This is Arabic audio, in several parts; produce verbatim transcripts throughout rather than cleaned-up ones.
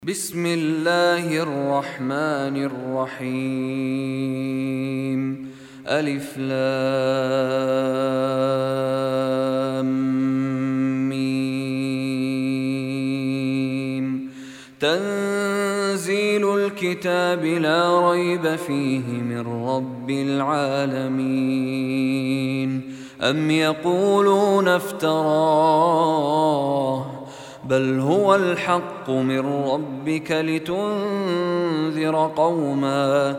بسم الله الرحمن الرحيم. ألف لام ميم. تنزيل الكتاب لا ريب فيه من رب العالمين. أم يقولون افتراه بل هو الحق من ربك لتنذر قوما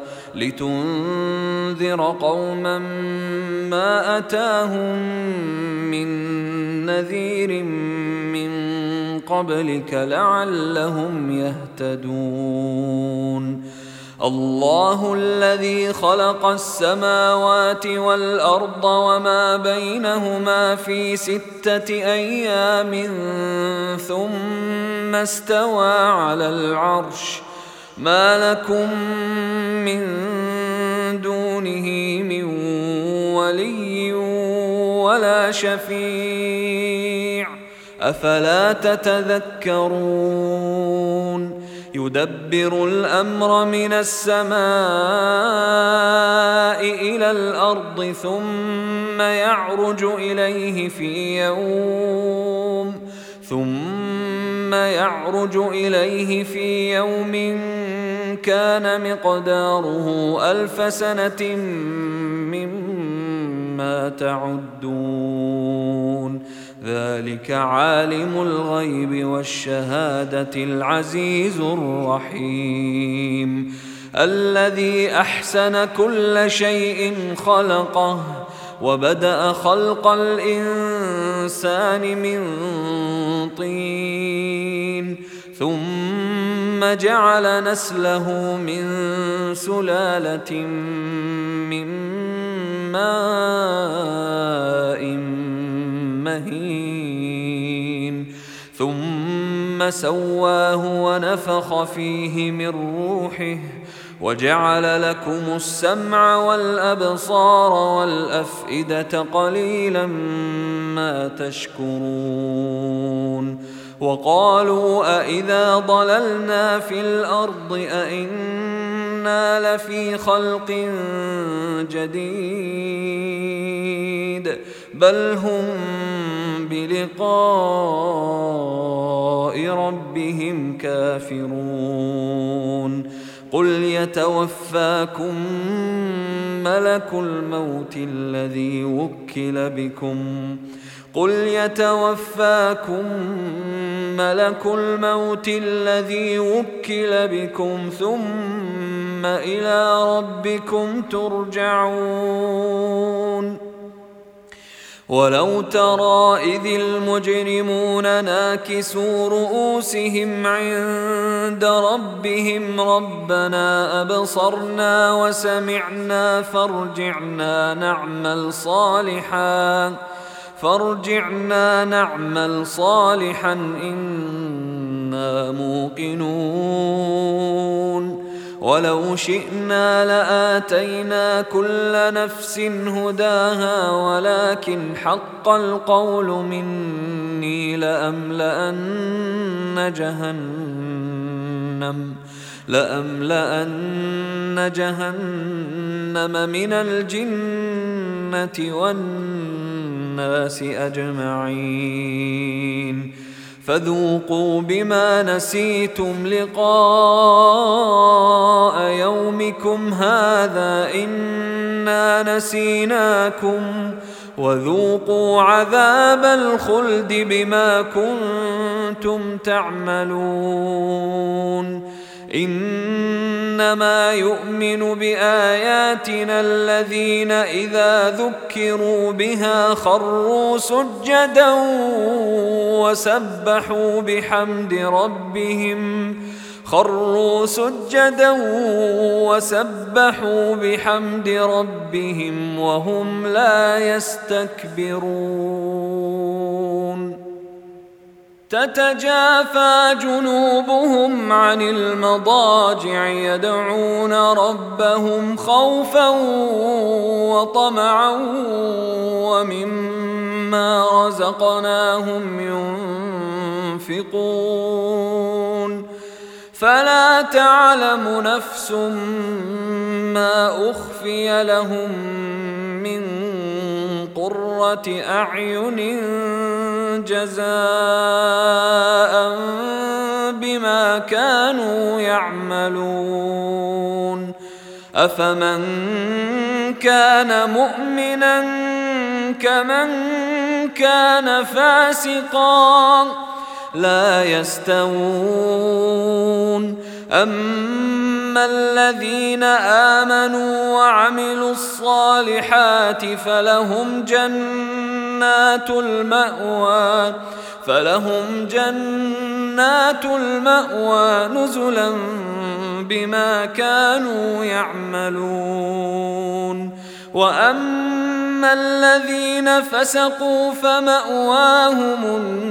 لتنذر قوما ما أتاهم من نذير من قبلك لعلهم يهتدون. الله الذي خلق السماوات والأرض وما بينهما في ستة أيام ثم استوى على العرش ما لكم من دونه من ولي ولا شفيع أفلا تتذكرون. يدبر الأمر من السماء إلى الأرض ثم يعرج إليه في يوم ثم يعرج إليه في يوم كان مقداره ألف سنة مما تعدون. ذلك عالم الغيب والشهادة العزيز الرحيم. الذي أحسن كل شيء خلقه وبدأ خلق الإنسان من طين ثم جعل نسله من سلالة من ماء مهين ثم سواه ونفخ فيه من روحه وجعل لكم السمع والأبصار والأفئدة قليلا ما تشكرون. وقالوا أإذا ضللنا في الأرض أإنا لفي خلق جديد بل هم بلقاء ربهم كافرون. قل يتوفاكم ملك الموت الذي وكل بكم قل يتوفاكم ملك الموت الذي وكل بكم ثم إلى ربكم ترجعون. ولو ترى إذ المجرمون ناكسوا رؤوسهم عند ربهم ربنا أبصرنا وسمعنا فارجعنا نعمل صالحا فارجعنا نعمل صالحا إنا موقنون. ولو شئنا لآتينا كل نفس هداها ولكن حق القول مني لأملأن جهنم لأملأن جهنم من الجنة والناس أجمعين. فذوقوا بما نسيتم لقاء يومكم هذا إنا نسيناكم وذوقوا عذاب الخلد بما كنتم تعملون. إنما يؤمن بآياتنا الذين إذا ذكروا بها خروا سجدا وسبحوا بحمد ربهم خروا سجدا وسبحوا بحمد ربهم وهم لا يستكبرون. تتجافى جنوبهم عن المضاجع يدعون ربهم خوفا وطمعا ومما رزقناهم ينفقون فلا تعلم نفس ما أخفي لهم من قرة أعين جزاء بما كانوا يعملون أفمن كان مؤمنا كمن كان فاسقا لا يستوون أما الذين آمنوا وعملوا الصالحات فلهم جنات المأوى فلهم جنات المأوى نزلا بما كانوا يعملون وأما الذين فسقوا فمأواهم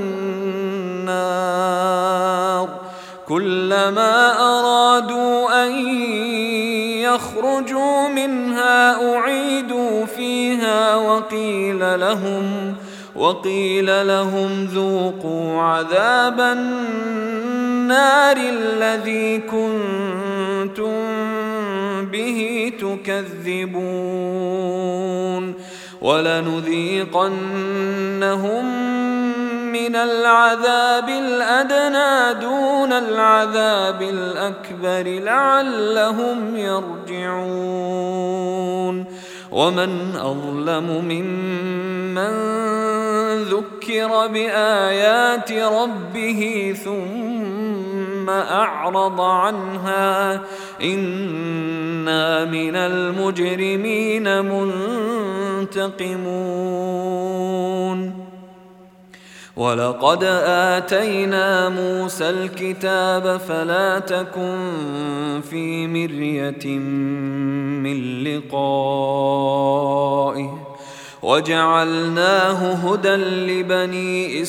النار كلما أرادوا أن يخرجوا منها أعيدوا فيها وقيل لهم وقيل لهم ذوقوا عذاب النار الذي كنتم به تكذبون ولنذيقنهم من العذاب الأدنى دون العذاب الأكبر لعلهم يرجعون ومن أظلم ممن ذكر بآيات ربه ثم أعرض عنها إنا من المجرمين منتقمون ولقد آتينا موسى الكتاب فلا تكن في مرية من لقائه وجعلناه هدى لبني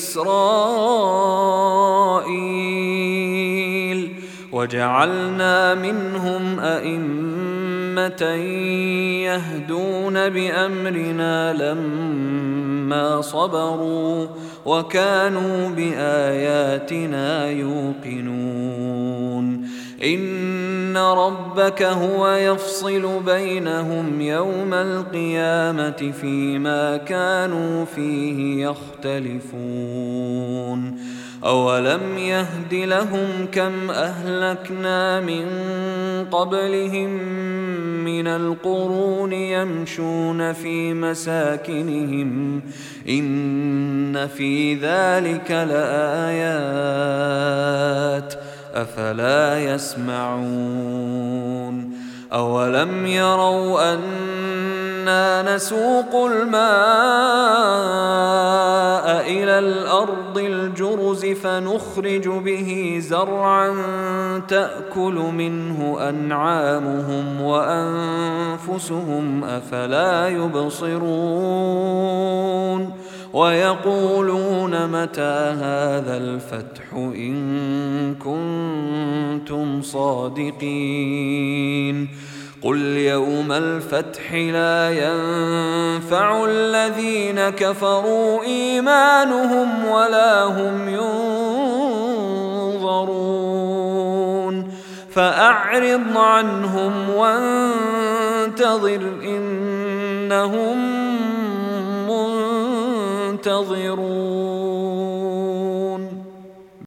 إسرائيل وجعلنا منهم أئمة يهدون بأمرنا لما صبروا وكانوا بآياتنا يوقنون إن ربك هو يفصل بينهم يوم القيامة فيما كانوا فيه يختلفون أولم يهد لهم كم أهلكنا من قبلهم من القرون يمشون في مساكنهم إن في ذلك لآيات أفلا يسمعون أولم يروا أنا نسوق الماء إلى الأرض الجرز فنخرج به زرعا تأكل منه أنعامهم وأنفسهم أفلا يبصرون ويقولون متى هذا الفتح إن كنتم صادقين قل يوم الفتح لا ينفع الذين كفروا إيمانهم ولا هم ينظرون فأعرض عنهم وانتظر إنهم منتظرون